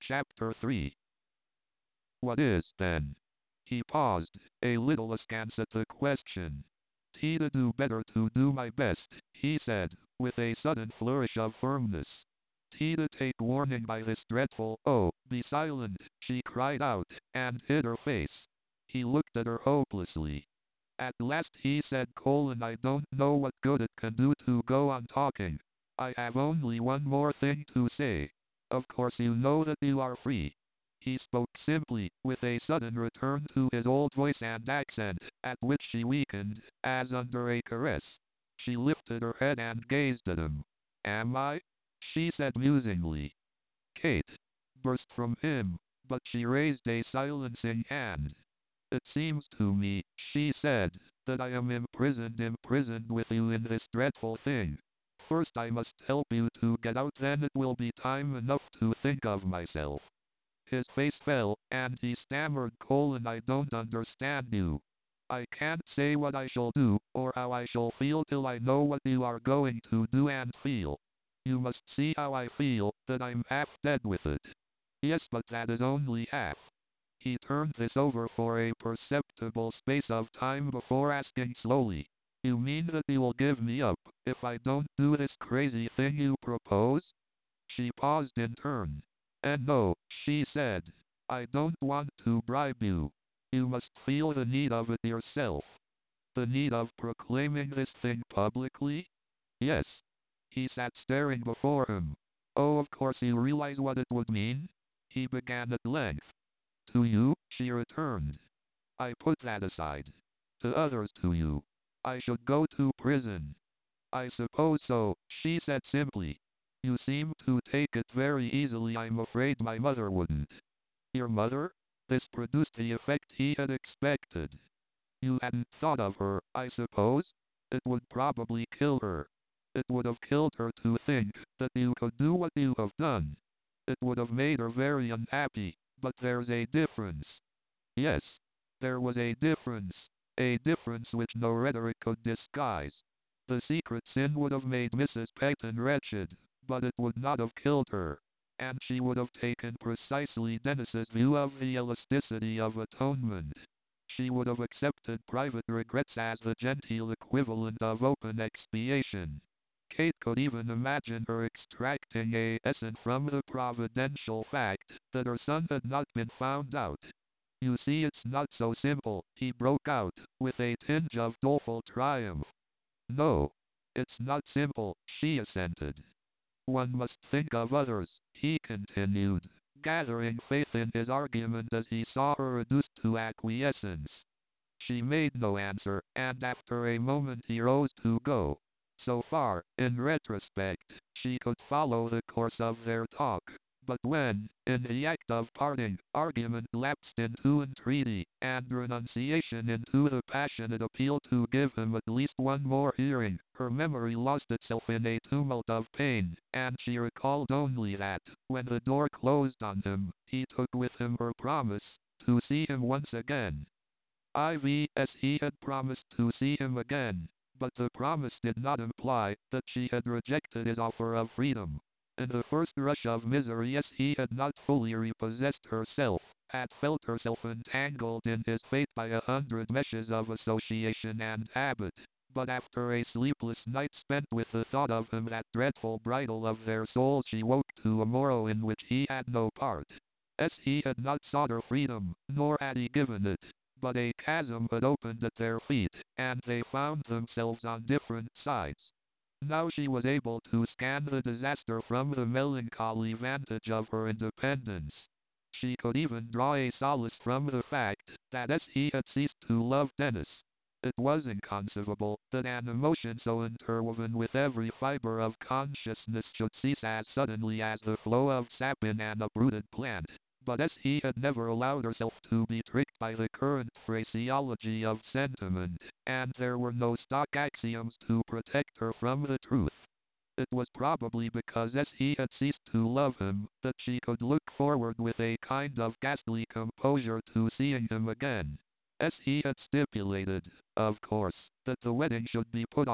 Chapter 3. What is, then? He paused, a little askance at the question. "To do better, to do my best," he said, with a sudden flourish of firmness. "To take warning by this dreadful—" "Oh, be silent!" she cried out, and hid her face. He looked at her hopelessly. At last he said, "I don't know what good it can do to go on talking. I have only one more thing to say. Of course you know that you are free." He spoke simply, with a sudden return to his old voice and accent, at which she weakened, as under a caress. She lifted her head and gazed at him. "Am I?" she said musingly. "Kate!" burst from him, but she raised a silencing hand. "It seems to me," she said, "that I am imprisoned with you in this dreadful thing. First I must help you to get out, then it will be time enough to think of myself." His face fell, and he stammered, "I don't understand you. I can't say what I shall do, or how I shall feel till I know what you are going to do and feel. You must see how I feel, that I'm half dead with it." "Yes, but that is only half." He turned this over for a perceptible space of time before asking slowly, "You mean that you will give me up, if I don't do this crazy thing you propose?" She paused in turn. "And no," she said, "I don't want to bribe you. You must feel the need of it yourself." "The need of proclaiming this thing publicly?" "Yes." He sat staring before him. "Oh, of course you realize what it would mean?" he began at length. "To you," she returned. "I put that aside. To others, to you. I should go to prison." "I suppose so," she said simply. "You seem to take it very easily. I'm afraid my mother wouldn't." "Your mother?" This produced the effect he had expected. "You hadn't thought of her, I suppose? It would probably kill her. It would have killed her to think that you could do what you have done. It would have made her very unhappy, but there's a difference." Yes, there was a difference which no rhetoric could disguise. The secret sin would have made Mrs. Peyton wretched, but it would not have killed her. And she would have taken precisely Dennis's view of the elasticity of atonement. She would have accepted private regrets as the genteel equivalent of open expiation. Kate could even imagine her extracting a lesson from the providential fact that her son had not been found out. "You see, it's not so simple," he broke out, with a tinge of doleful triumph. "No, it's not simple," she assented. "One must think of others," he continued, gathering faith in his argument as he saw her reduced to acquiescence. She made no answer, and after a moment he rose to go. So far, in retrospect, she could follow the course of their talk. But when, in the act of parting, argument lapsed into entreaty, and renunciation into the passionate appeal to give him at least one more hearing, her memory lost itself in a tumult of pain, and she recalled only that, when the door closed on him, he took with him her promise to see him once again. Yes, he had promised to see him again, but the promise did not imply that she had rejected his offer of freedom. In the first rush of misery, yes, he had not fully repossessed herself, had felt herself entangled in his fate by 100 meshes of association and habit. But after a sleepless night spent with the thought of him, that dreadful bridal of their souls, she woke to a morrow in which he had no part. Yes, he had not sought her freedom, nor had he given it. But a chasm had opened at their feet, and they found themselves on different sides. Now she was able to scan the disaster from the melancholy vantage of her independence. She could even draw a solace from the fact that as he had ceased to love Dennis, it was inconceivable that an emotion so interwoven with every fiber of consciousness should cease as suddenly as the flow of sap in an uprooted plant. But as he had never allowed herself to be tricked by the current phraseology of sentiment, and there were no stock axioms to protect her from the truth. It was probably because as he had ceased to love him, that she could look forward with a kind of ghastly composure to seeing him again. As he had stipulated, of course, that the wedding should be put off,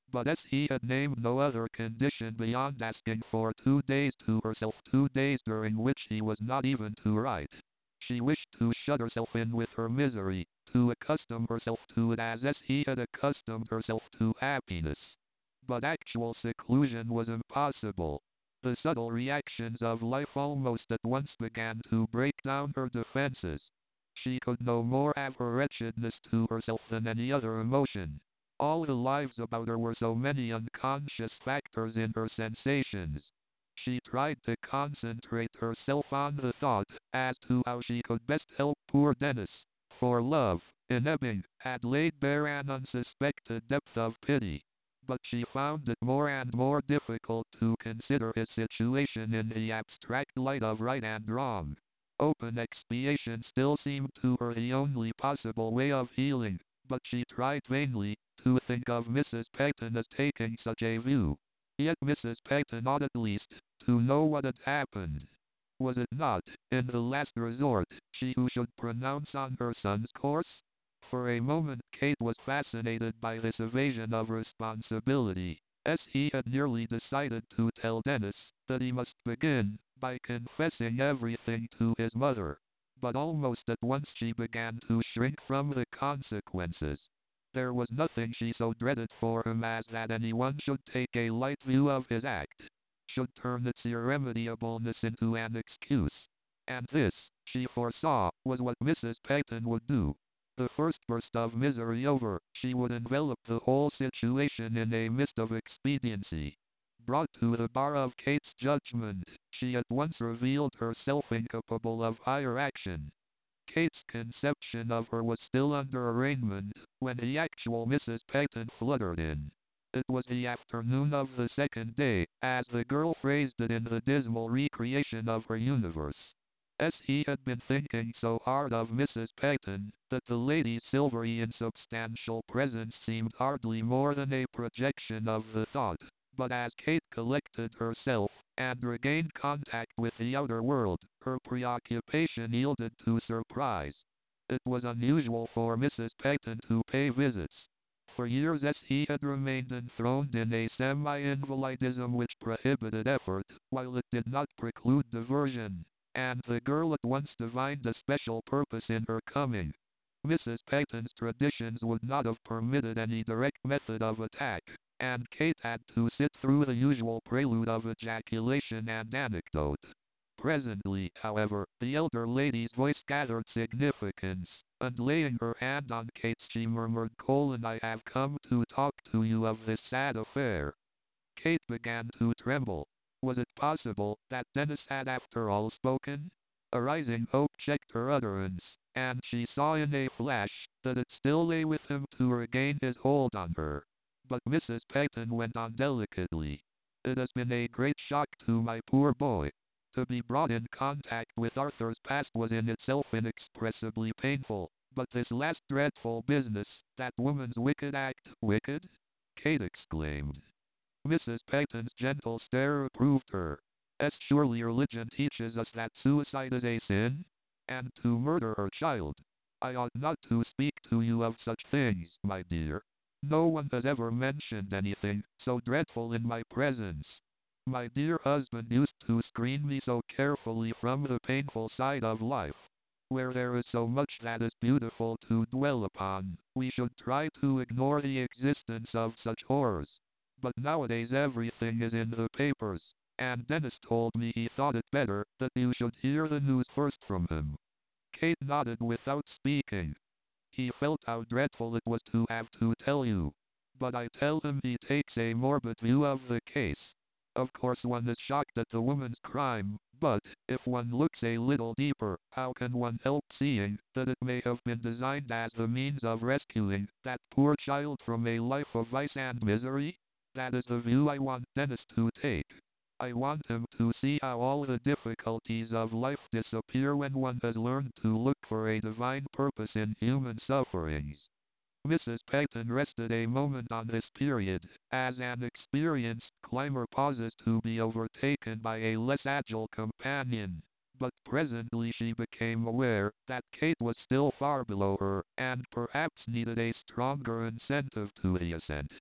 But as he had named no other condition beyond asking for 2 days to herself, 2 days during which he was not even to write, she wished to shut herself in with her misery, to accustom herself to it as he had accustomed herself to happiness. But actual seclusion was impossible. The subtle reactions of life almost at once began to break down her defenses. She could no more have her wretchedness to herself than any other emotion. All the lives about her were so many unconscious factors in her sensations. She tried to concentrate herself on the thought as to how she could best help poor Dennis, for love, in Ebbing, had laid bare an unsuspected depth of pity. But she found it more and more difficult to consider his situation in the abstract light of right and wrong. Open expiation still seemed to her the only possible way of healing, but she tried vainly to think of Mrs. Peyton as taking such a view. Yet Mrs. Peyton ought at least to know what had happened. Was it not, in the last resort, she who should pronounce on her son's course? For a moment Kate was fascinated by this evasion of responsibility, as he had nearly decided to tell Dennis that he must begin by confessing everything to his mother. But almost at once she began to shrink from the consequences. There was nothing she so dreaded for him as that anyone should take a light view of his act, should turn its irremediableness into an excuse. And this, she foresaw, was what Mrs. Peyton would do. The first burst of misery over, she would envelop the whole situation in a mist of expediency. Brought to the bar of Kate's judgment, she at once revealed herself incapable of higher action. Kate's conception of her was still under arraignment when the actual Mrs. Peyton fluttered in. It was the afternoon of the second day, as the girl phrased it in the dismal recreation of her universe. As he had been thinking so hard of Mrs. Peyton, that the lady's silvery insubstantial presence seemed hardly more than a projection of the thought. But as Kate collected herself, and regained contact with the outer world, her preoccupation yielded to surprise. It was unusual for Mrs. Peyton to pay visits. For years as he had remained enthroned in a semi-invalidism which prohibited effort, while it did not preclude diversion, and the girl at once divined a special purpose in her coming. Mrs. Peyton's traditions would not have permitted any direct method of attack, and Kate had to sit through the usual prelude of ejaculation and anecdote. Presently, however, the elder lady's voice gathered significance, and laying her hand on Kate's she murmured, I have come to talk to you of this sad affair. Kate began to tremble. Was it possible that Dennis had after all spoken? A rising hope checked her utterance, and she saw in a flash that it still lay with him to regain his hold on her. But Mrs. Peyton went on delicately. It has been a great shock to my poor boy. To be brought in contact with Arthur's past was in itself inexpressibly painful, but this last dreadful business, that woman's wicked act, wicked? Kate exclaimed. Mrs. Peyton's gentle stare reproved her. As surely religion teaches us that suicide is a sin, and to murder her child. I ought not to speak to you of such things, my dear. No one has ever mentioned anything so dreadful in my presence. My dear husband used to screen me so carefully from the painful side of life. Where there is so much that is beautiful to dwell upon, we should try to ignore the existence of such horrors. But nowadays everything is in the papers, and Dennis told me he thought it better that you should hear the news first from him. Kate nodded without speaking. He felt how dreadful it was to have to tell you. But I tell him he takes a morbid view of the case. Of course one is shocked at the woman's crime, but, if one looks a little deeper, how can one help seeing that it may have been designed as the means of rescuing that poor child from a life of vice and misery? That is the view I want Dennis to take. I want him to see how all the difficulties of life disappear when one has learned to look for a divine purpose in human sufferings. Mrs. Peyton rested a moment on this period, as an experienced climber pauses to be overtaken by a less agile companion. But presently she became aware that Kate was still far below her, and perhaps needed a stronger incentive to the ascent.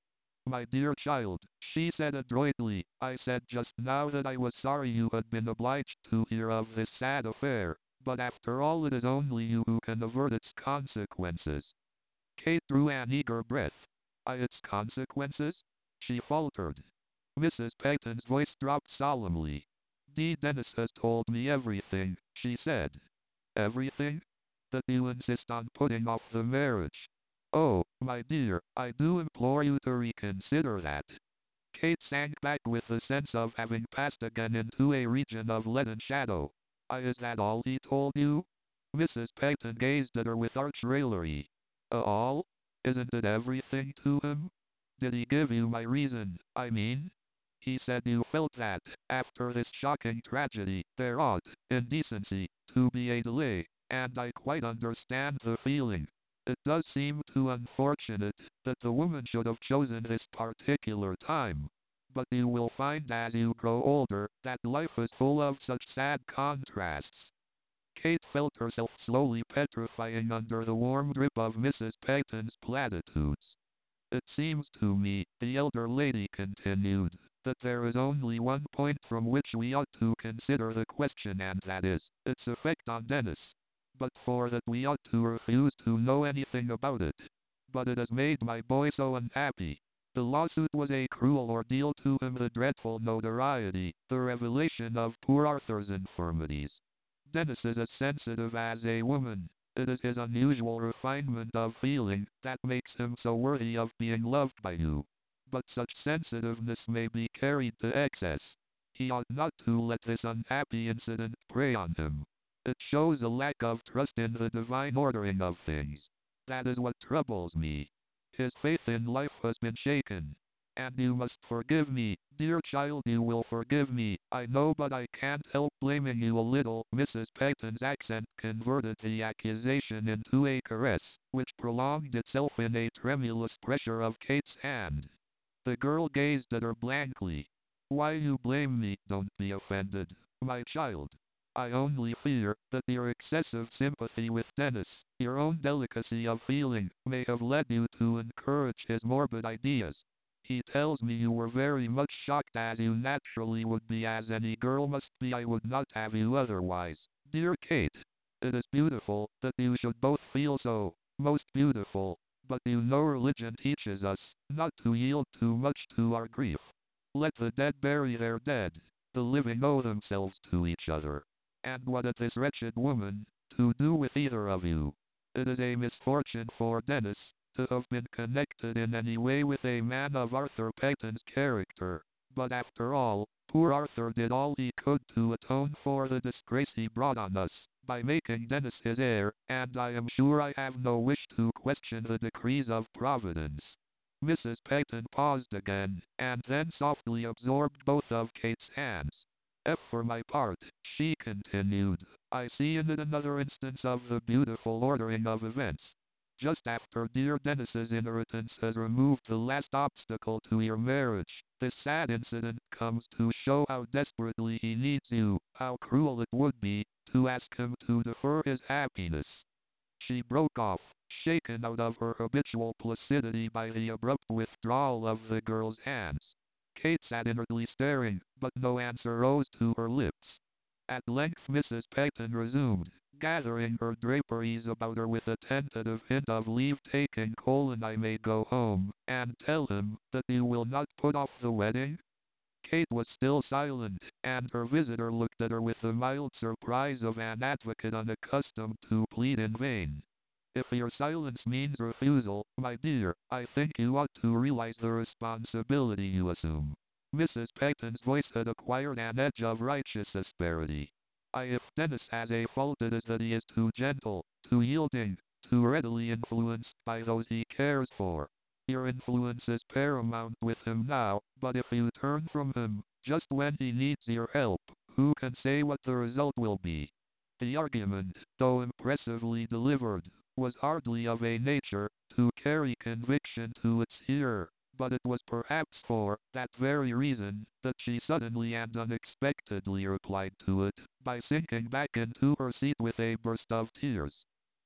My dear child, she said adroitly, I said just now that I was sorry you had been obliged to hear of this sad affair, but after all it is only you who can avert its consequences. Kate drew an eager breath. Its consequences? She faltered. Mrs. Peyton's voice dropped solemnly. Dennis has told me everything, she said. Everything? That you insist on putting off the marriage. Oh, my dear, I do implore you to reconsider that. Kate sank back with the sense of having passed again into a region of leaden shadow. Is that all he told you? Mrs. Peyton gazed at her with arch raillery. All? Isn't it everything to him? Did he give you my reason, I mean? He said you felt that, after this shocking tragedy, there ought, in decency, to be a delay, and I quite understand the feeling. It does seem too unfortunate that the woman should have chosen this particular time. But you will find as you grow older that life is full of such sad contrasts. Kate felt herself slowly petrifying under the warm grip of Mrs. Peyton's platitudes. It seems to me, the elder lady continued, that there is only one point from which we ought to consider the question, and that is, its effect on Dennis. But for that we ought to refuse to know anything about it. But it has made my boy so unhappy. The lawsuit was a cruel ordeal to him, the dreadful notoriety, the revelation of poor Arthur's infirmities. Dennis is as sensitive as a woman. It is his unusual refinement of feeling that makes him so worthy of being loved by you. But such sensitiveness may be carried to excess. He ought not to let this unhappy incident prey on him. It shows a lack of trust in the divine ordering of things. That is what troubles me. His faith in life has been shaken. And you must forgive me, dear child, you will forgive me, I know, but I can't help blaming you a little. Mrs. Peyton's accent converted the accusation into a caress, which prolonged itself in a tremulous pressure of Kate's hand. The girl gazed at her blankly. Why you blame me? Don't be offended, my child. I only fear that your excessive sympathy with Dennis, your own delicacy of feeling, may have led you to encourage his morbid ideas. He tells me you were very much shocked, as you naturally would be, as any girl must be. I would not have you otherwise. Dear Kate, it is beautiful that you should both feel so. Most beautiful. But you know religion teaches us not to yield too much to our grief. Let the dead bury their dead. The living owe themselves to each other. And what had this wretched woman to do with either of you? It is a misfortune for Dennis to have been connected in any way with a man of Arthur Peyton's character. But after all, poor Arthur did all he could to atone for the disgrace he brought on us, by making Dennis his heir, and I am sure I have no wish to question the decrees of Providence. Mrs. Peyton paused again, and then softly absorbed both of Kate's hands. For my part, she continued, I see in it another instance of the beautiful ordering of events. Just after dear Dennis's inheritance has removed the last obstacle to your marriage, this sad incident comes to show how desperately he needs you, how cruel it would be to ask him to defer his happiness. She broke off, shaken out of her habitual placidity by the abrupt withdrawal of the girl's hands. Kate sat inwardly staring, but no answer rose to her lips. At length Mrs. Peyton resumed, gathering her draperies about her with a tentative hint of leave-taking: I may go home, and tell him that you will not put off the wedding? Kate was still silent, and her visitor looked at her with the mild surprise of an advocate unaccustomed to plead in vain. If your silence means refusal, my dear, I think you ought to realize the responsibility you assume. Mrs. Peyton's voice had acquired an edge of righteous asperity. If Dennis has a fault, it is that he is too gentle, too yielding, too readily influenced by those he cares for. Your influence is paramount with him now, but if you turn from him, just when he needs your help, who can say what the result will be? The argument, though impressively delivered, was hardly of a nature to carry conviction to its hearer, but it was perhaps for that very reason that she suddenly and unexpectedly replied to it by sinking back into her seat with a burst of tears.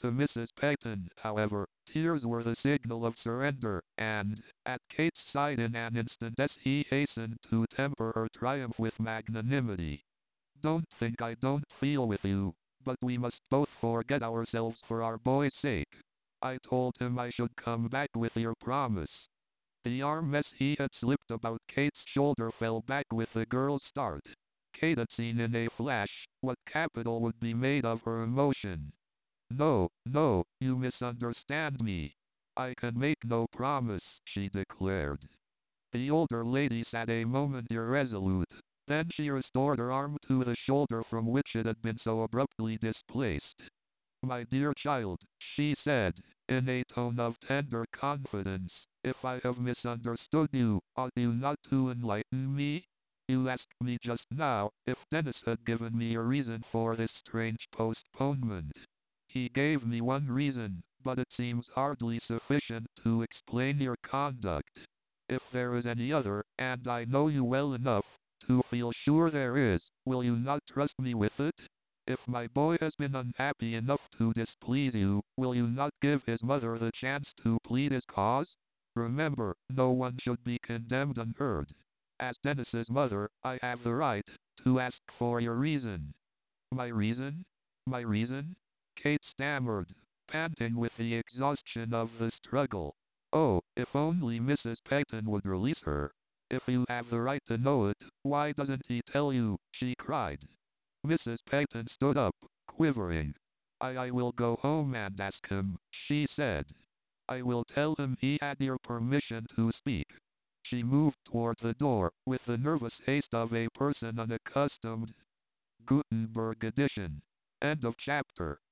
To Mrs. Peyton, however, tears were the signal of surrender, and, at Kate's side in an instant as he hastened to temper her triumph with magnanimity. Don't think I don't feel with you, but we must both forget ourselves for our boy's sake. I told him I should come back with your promise. The arm as he had slipped about Kate's shoulder fell back with the girl's start. Kate had seen in a flash what capital would be made of her emotion. No, no, you misunderstand me. I can make no promise, she declared. The older lady sat a moment irresolute. Then she restored her arm to the shoulder from which it had been so abruptly displaced. My dear child, she said, in a tone of tender confidence, if I have misunderstood you, ought you not to enlighten me? You asked me just now if Dennis had given me a reason for this strange postponement. He gave me one reason, but it seems hardly sufficient to explain your conduct. If there is any other, and I know you well enough to feel sure there is, will you not trust me with it? If my boy has been unhappy enough to displease you, will you not give his mother the chance to plead his cause? Remember, no one should be condemned unheard. As Dennis's mother, I have the right to ask for your reason. My reason? My reason? Kate stammered, panting with the exhaustion of the struggle. Oh, if only Mrs. Peyton would release her. If you have the right to know it, why doesn't he tell you? She cried. Mrs. Peyton stood up, quivering. I will go home and ask him, she said. I will tell him he had your permission to speak. She moved toward the door, with the nervous haste of a person unaccustomed. Gutenberg edition. End of chapter.